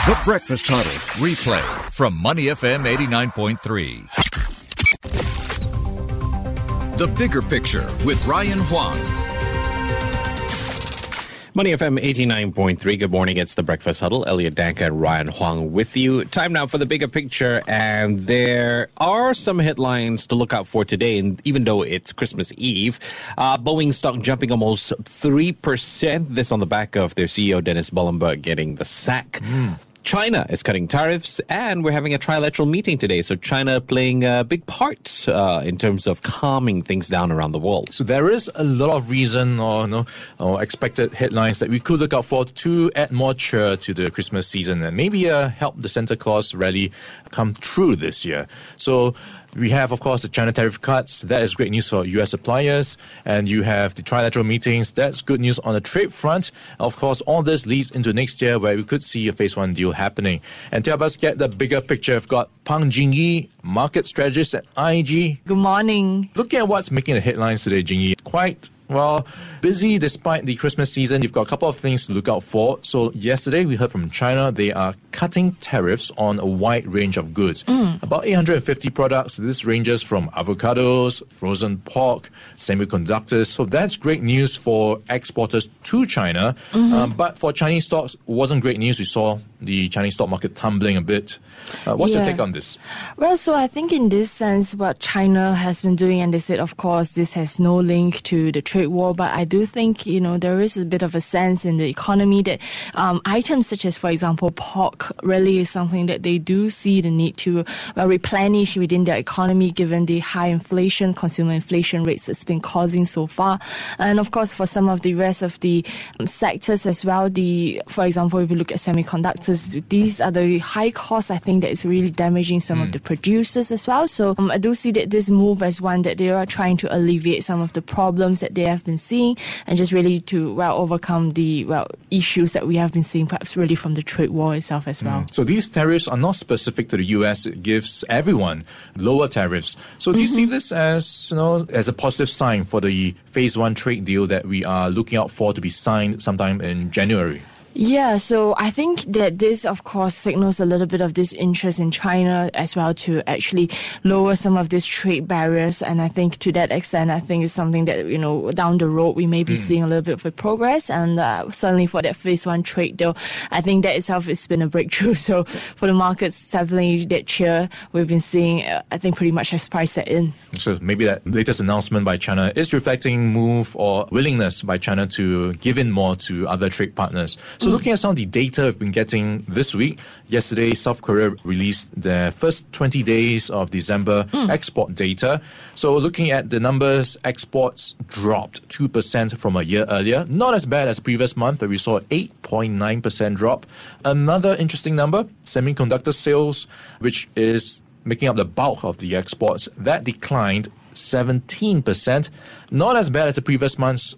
The Breakfast Huddle replay from Money FM 89.3. The Bigger Picture with Ryan Huang. Money FM 89.3. Good morning. It's the Breakfast Huddle. Elliot Danker and Ryan Huang with you. Time now for the bigger picture. And there are some headlines to look out for today. And even though it's Christmas Eve, Boeing stock jumping almost 3%. This on the back of their CEO, Dennis Bollenberg, getting the sack. China is cutting tariffs, and we're having a trilateral meeting today. So China playing a big part in terms of calming things down around the world. So there is a lot of reason or expected headlines that we could look out for to add more cheer to the Christmas season and maybe help the Santa Claus rally come true this year. So we have, of course, the China tariff cuts. That is great news for U.S. suppliers. And you have the trilateral meetings. That's good news on the trade front. Of course, all this leads into next year where we could see a phase one deal happening. And to help us get the bigger picture, I've got Pang Jingyi, market strategist at IG. Good morning. Looking at what's making the headlines today, Jingyi, quite busy despite the Christmas season. You've got a couple of things to look out for. So yesterday we heard from China, they are cutting tariffs on a wide range of goods. About 850 products. This ranges from avocados, frozen pork, semiconductors. So that's great news for exporters to China. But for Chinese stocks, it wasn't great news. We saw the Chinese stock market tumbling a bit. What's your take on this? Well, so I think in this sense, what China has been doing, and they said, of course, this has no link to the trade war, but I do think, there is a bit of a sense in the economy that items such as, for example, pork really is something that they do see the need to replenish within their economy given the high inflation, consumer inflation rates that's been causing so far. And of course, for some of the rest of the sectors as well, for example, if you look at semiconductors, these are the high costs, I think, that is really damaging some of the producers as well. So I do see that this move as one that they are trying to alleviate some of the problems that they have been seeing and just really to overcome the issues that we have been seeing perhaps really from the trade war itself as well. So these tariffs are not specific to the US. It gives everyone lower tariffs. So do you see this as a positive sign for the phase one trade deal that we are looking out for to be signed sometime in January? Yeah, so I think that this, of course, signals a little bit of this interest in China as well to actually lower some of these trade barriers. And I think to that extent, I think it's something that, down the road, we may be seeing a little bit of a progress. And certainly for that phase one trade deal, I think that itself has been a breakthrough. So for the markets, definitely that cheer we've been seeing, I think pretty much has priced that in. So maybe that latest announcement by China is reflecting move or willingness by China to give in more to other trade partners. So looking at some of the data we've been getting this week, yesterday South Korea released their first 20 days of December export data. So looking at the numbers, exports dropped 2% from a year earlier. Not as bad as previous month where we saw an 8.9% drop. Another interesting number, semiconductor sales, which is making up the bulk of the exports, that declined 17%. Not as bad as the previous month's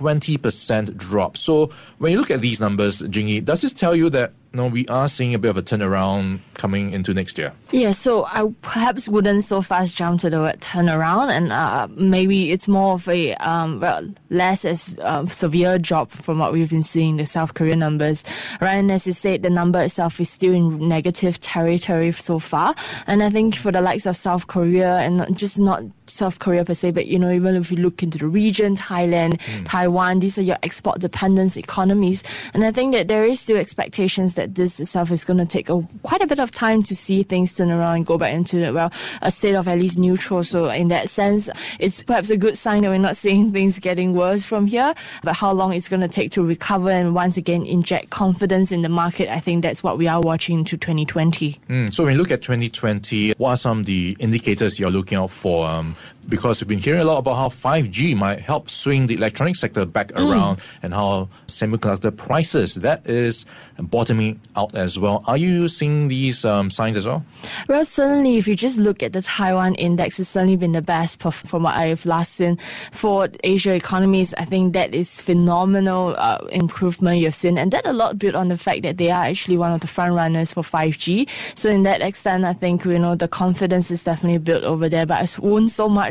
20% drop. So when you look at these numbers, Jingyi, does this tell you that we are seeing a bit of a turnaround coming into next year? Yeah, so I perhaps wouldn't so fast jump to the word turnaround, and maybe it's more of a less as severe drop from what we've been seeing the South Korea numbers. Right, and as you said, the number itself is still in negative territory so far. And I think for the likes of South Korea, and not South Korea per se, but even if you look into the region, Thailand, Taiwan, these are your export-dependent economies. And I think that there is still expectations that this itself is going to take quite a bit of time to see things turn around and go back into a state of at least neutral. So in that sense, it's perhaps a good sign that we're not seeing things getting worse from here. But how long it's going to take to recover and once again inject confidence in the market, I think that's what we are watching into 2020. So when you look at 2020, what are some of the indicators you're looking out for? Because we've been hearing a lot about how 5G might help swing the electronic sector back around and how semiconductor prices, that is bottoming out as well. Are you seeing these signs as well? Well, certainly, if you just look at the Taiwan index, it's certainly been the best from what I've last seen. For Asia economies, I think that is phenomenal improvement you've seen. And that a lot built on the fact that they are actually one of the front runners for 5G. So in that extent, I think, the confidence is definitely built over there. But I won't so much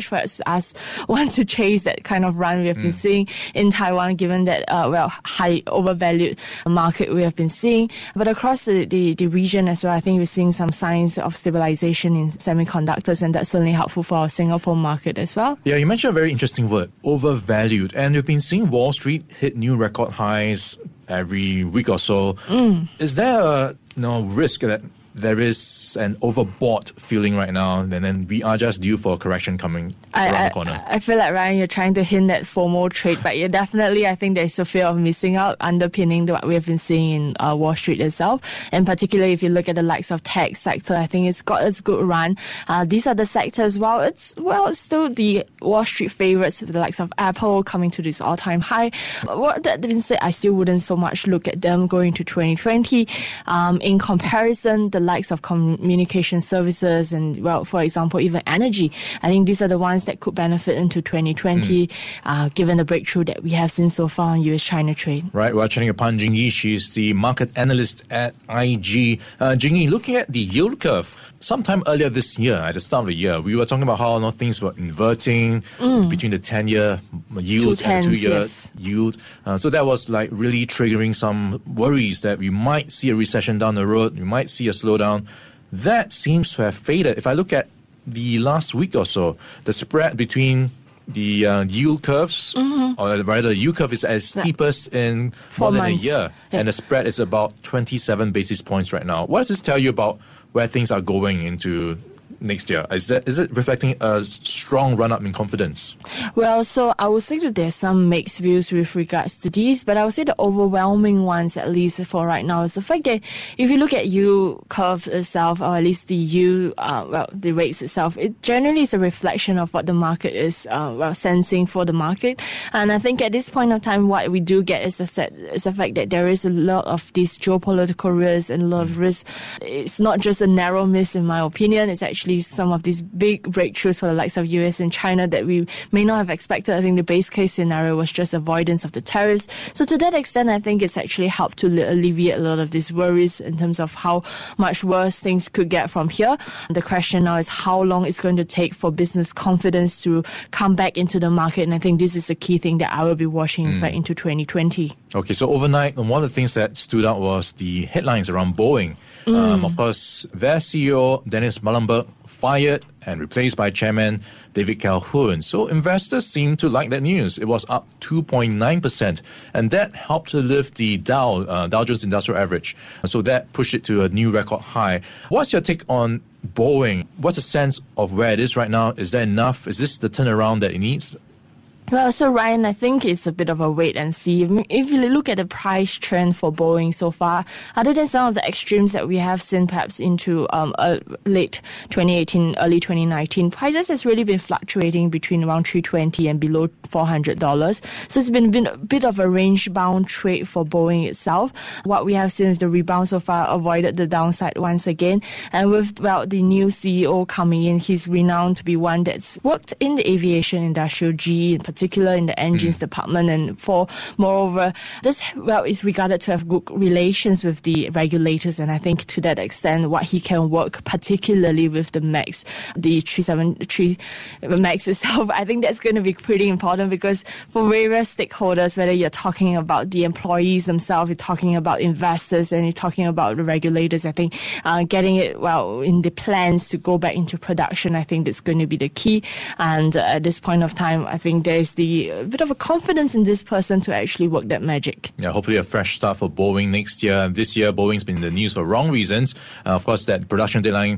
much for us want to chase that kind of run we have been seeing in Taiwan, given that, high overvalued market we have been seeing. But across the region as well, I think we're seeing some signs of stabilization in semiconductors, and that's certainly helpful for our Singapore market as well. Yeah, you mentioned a very interesting word, overvalued. And we've been seeing Wall Street hit new record highs every week or so. Is there a risk that there is an overbought feeling right now, and then we are just due for a correction coming around the corner? I feel like, Ryan, you're trying to hint at FOMO trade, but yeah, definitely I think there's a fear of missing out underpinning what we have been seeing in Wall Street itself. And particularly if you look at the likes of tech sector, I think it's got its good run. These are the sectors, it's still the Wall Street favorites, with the likes of Apple coming to this all-time high. But what that being said, I still wouldn't so much look at them going to 2020. In comparison, the likes of communication services and, for example, even energy, I think these are the ones that could benefit into 2020, given the breakthrough that we have seen so far on US-China trade. Right, we're chatting upon Jing Yi. She's the market analyst at IG. Jing Yi, looking at the yield curve, sometime earlier this year, at the start of the year, we were talking about how things were inverting between the 10-year yields and the 2-year yield. So that was like really triggering some worries that we might see a recession down the road, we might see a slowdown. That seems to have faded. If I look at the last week or so, the spread between the yield curves, or rather the yield curve is as steepest in 4 more than months. a year, and the spread is about 27 basis points right now. What does this tell you about where things are going into next year? Is it reflecting a strong run-up in confidence? Well, so I would say that there's some mixed views with regards to these, but I would say the overwhelming ones, at least for right now, is the fact that if you look at yield curve itself, or at least the yield, the rates itself, it generally is a reflection of what the market is sensing for the market. And I think at this point of time, what we do get is the fact that there is a lot of these geopolitical risks and a lot of risks. It's not just a narrow miss, in my opinion. It's actually some of these big breakthroughs for the likes of US and China that we may not have expected. I think the base case scenario was just avoidance of the tariffs. So to that extent, I think it's actually helped to alleviate a lot of these worries in terms of how much worse things could get from here. The question now is how long it's going to take for business confidence to come back into the market. And I think this is the key thing that I will be watching, in fact, into 2020. Okay, so overnight, one of the things that stood out was the headlines around Boeing. Of course, their CEO, Dennis Muilenburg, fired and replaced by Chairman David Calhoun. So investors seem to like that news. It was up 2.9%, and that helped to lift the Dow Jones Industrial Average. So that pushed it to a new record high. What's your take on Boeing? What's the sense of where it is right now? Is that enough? Is this the turnaround that it needs? Well, so Ryan, I think it's a bit of a wait and see. If you look at the price trend for Boeing so far, other than some of the extremes that we have seen perhaps into late 2018, early 2019, prices has really been fluctuating between around $320 and below $400. So it's been a bit of a range-bound trade for Boeing itself. What we have seen is the rebound so far avoided the downside once again. And with the new CEO coming in, he's renowned to be one that's worked in the aviation industry, GE in particular, in the engines department, and moreover, this is regarded to have good relations with the regulators. And I think to that extent, what he can work, particularly with the MAX, the 373 MAX itself, I think that's going to be pretty important, because for various stakeholders, whether you're talking about the employees themselves, you're talking about investors, and you're talking about the regulators, I think getting it in the plans to go back into production, I think that's going to be the key. And at this point of time, I think there's a bit of a confidence in this person to actually work that magic. Yeah, hopefully a fresh start for Boeing next year. This year, Boeing's been in the news for wrong reasons. Of course, that production deadline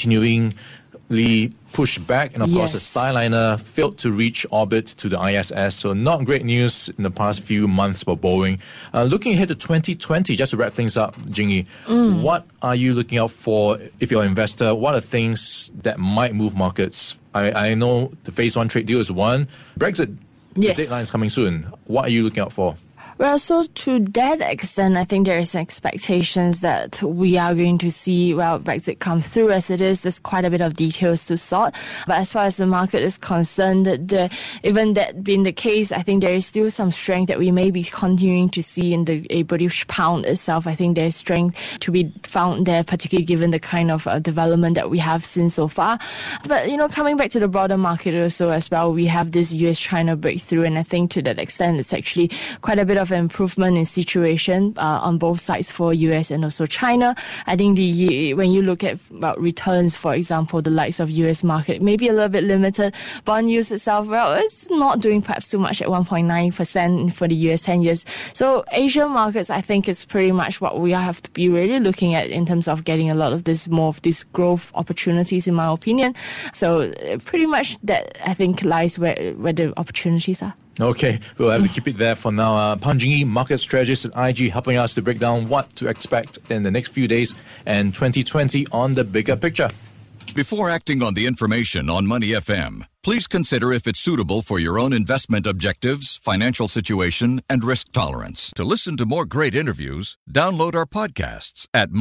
continuingly pushed back, and of course, the Skyliner failed to reach orbit to the ISS. So not great news in the past few months for Boeing. Looking ahead to 2020, just to wrap things up, Jing Yi, what are you looking out for if you're an investor? What are things that might move markets? I know the phase one trade deal is one. Brexit, the deadline is coming soon. What are you looking out for? Well, so to that extent, I think there is expectations that we are going to see, Brexit come through as it is. There's quite a bit of details to sort. But as far as the market is concerned, even that being the case, I think there is still some strength that we may be continuing to see in the British pound itself. I think there's strength to be found there, particularly given the kind of development that we have seen so far. But, coming back to the broader market also as well, we have this US-China breakthrough. And I think to that extent, it's actually quite a bit of improvement in situation on both sides for US and also China. I think when you look at returns, for example, the likes of US market may be a little bit limited. Bond yields itself, it's not doing perhaps too much at 1.9% for the US 10 years. So Asian markets, I think, is pretty much what we have to be really looking at in terms of getting a lot of more of these growth opportunities, in my opinion. So pretty much that, I think, lies where the opportunities are. Okay, we'll have to keep it there for now. Pan Jingyi, market strategist at IG, helping us to break down what to expect in the next few days and 2020 on the bigger picture. Before acting on the information on Money FM, please consider if it's suitable for your own investment objectives, financial situation, and risk tolerance. To listen to more great interviews, download our podcasts at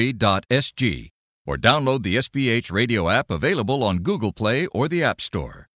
moneyfm893.sg or download the SPH radio app available on Google Play or the App Store.